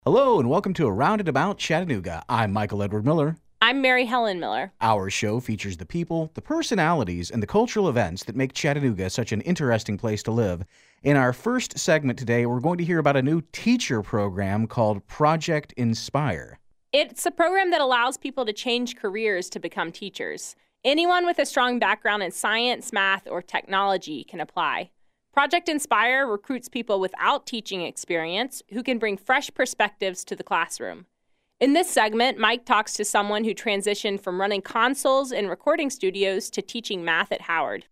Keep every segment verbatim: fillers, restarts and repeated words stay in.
Hello and welcome to Around and About Chattanooga. I'm Michael Edward Miller. I'm Mary Helen Miller. Our show features the people, the personalities, and the cultural events that make Chattanooga such an interesting place to live. In our first segment today, we're going to hear about a new teacher program called Project Inspire. It's a program that allows people to change careers to become teachers. Anyone with a strong background in science, math, or technology can apply. Project Inspire recruits people without teaching experience who can bring fresh perspectives to the classroom. In this segment, Mike talks to someone who transitioned from running consoles and recording studios to teaching math at Howard.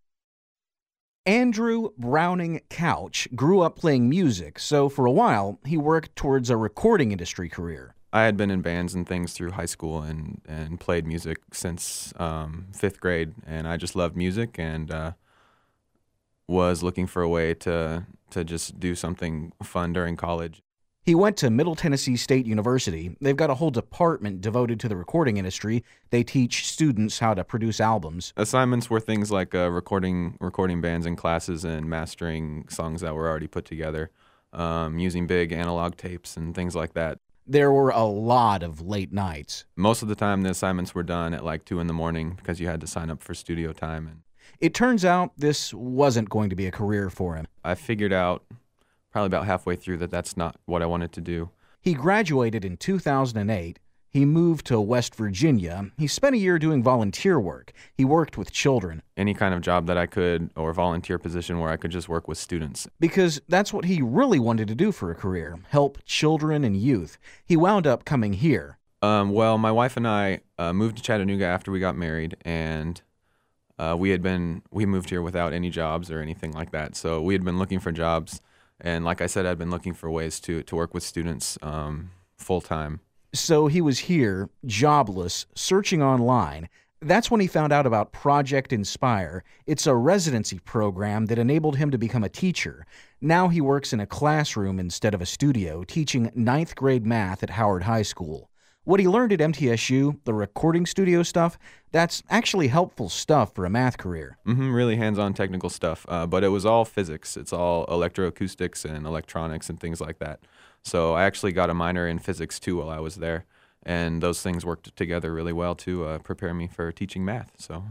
Andrew Browning Couch grew up playing music, so for a while, he worked towards a recording industry career. I had been in bands and things through high school and, and played music since um, fifth grade, and I just loved music and uh, was looking for a way to to just do something fun during college. He went to Middle Tennessee State University. They've got a whole department devoted to the recording industry. They teach students how to produce albums. Assignments were things like uh, recording recording bands in classes and mastering songs that were already put together, um, using big analog tapes and things like that. There were a lot of late nights. Most of the time, the assignments were done at like two in the morning because you had to sign up for studio time. And It turns out this wasn't going to be a career for him. I figured out probably about halfway through that that's not what I wanted to do. He graduated in two thousand eight. He moved to West Virginia. He spent a year doing volunteer work. He worked with children. Any kind of job that I could, or volunteer position where I could just work with students. Because that's what he really wanted to do for a career, help children and youth. He wound up coming here. Um, well, my wife and I uh, moved to Chattanooga after we got married, and uh, we had been, we moved here without any jobs or anything like that. So we had been looking for jobs, and like I said, I'd been looking for ways to, to work with students um, full-time. So he was here, jobless, searching online. That's when he found out about Project Inspire. It's a residency program that enabled him to become a teacher. Now he works in a classroom instead of a studio, teaching ninth grade math at Howard High School. What he learned at M T S U, the recording studio stuff, that's actually helpful stuff for a math career. Mm-hmm, really hands-on technical stuff, uh, but it was all physics. It's all electroacoustics and electronics and things like that. So I actually got a minor in physics too while I was there, and those things worked together really well to uh, prepare me for teaching math. So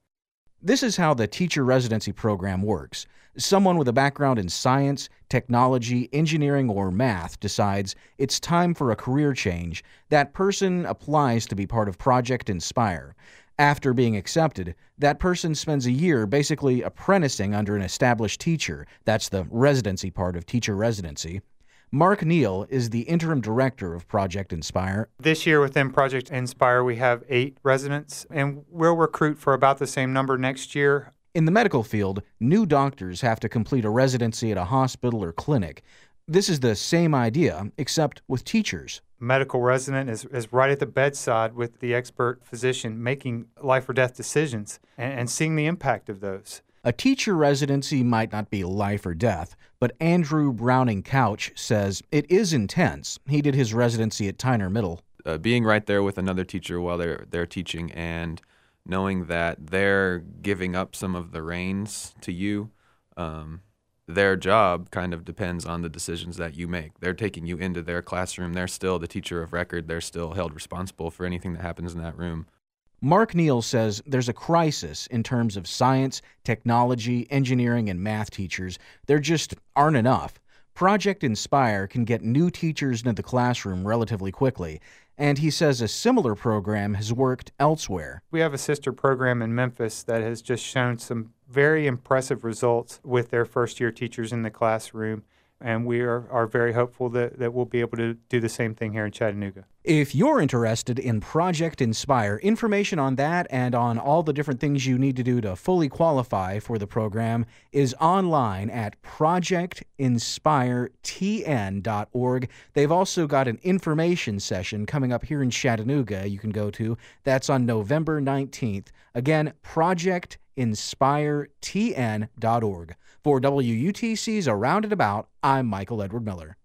this is how the teacher residency program works. Someone with a background in science, technology, engineering, or math decides it's time for a career change. That person applies to be part of Project Inspire. After being accepted, that person spends a year basically apprenticing under an established teacher. That's the residency part of teacher residency. Mark Neal is the interim director of Project Inspire. This year within Project Inspire, we have eight residents, and we'll recruit for about the same number next year. In the medical field, new doctors have to complete a residency at a hospital or clinic. This is the same idea, except with teachers. A medical resident is, is right at the bedside with the expert physician making life or death decisions and, and seeing the impact of those. A teacher residency might not be life or death, but Andrew Browning Couch says it is intense. He did his residency at Tyner Middle. Uh, being right there with another teacher while they're they're teaching and knowing that they're giving up some of the reins to you, um, their job kind of depends on the decisions that you make. They're taking you into their classroom. They're still the teacher of record. They're still held responsible for anything that happens in that room. Mark Neal says there's a crisis in terms of science, technology, engineering, and math teachers. There just aren't enough. Project Inspire can get new teachers into the classroom relatively quickly, and he says a similar program has worked elsewhere. We have a sister program in Memphis that has just shown some very impressive results with their first-year teachers in the classroom, and we are, are very hopeful that, that we'll be able to do the same thing here in Chattanooga. If you're interested in Project Inspire, information on that and on all the different things you need to do to fully qualify for the program is online at project inspire t n dot org. They've also got an information session coming up here in Chattanooga you can go to. That's on November nineteenth. Again, project inspire t n dot org. For W U T C's Around and About, I'm Michael Edward Miller.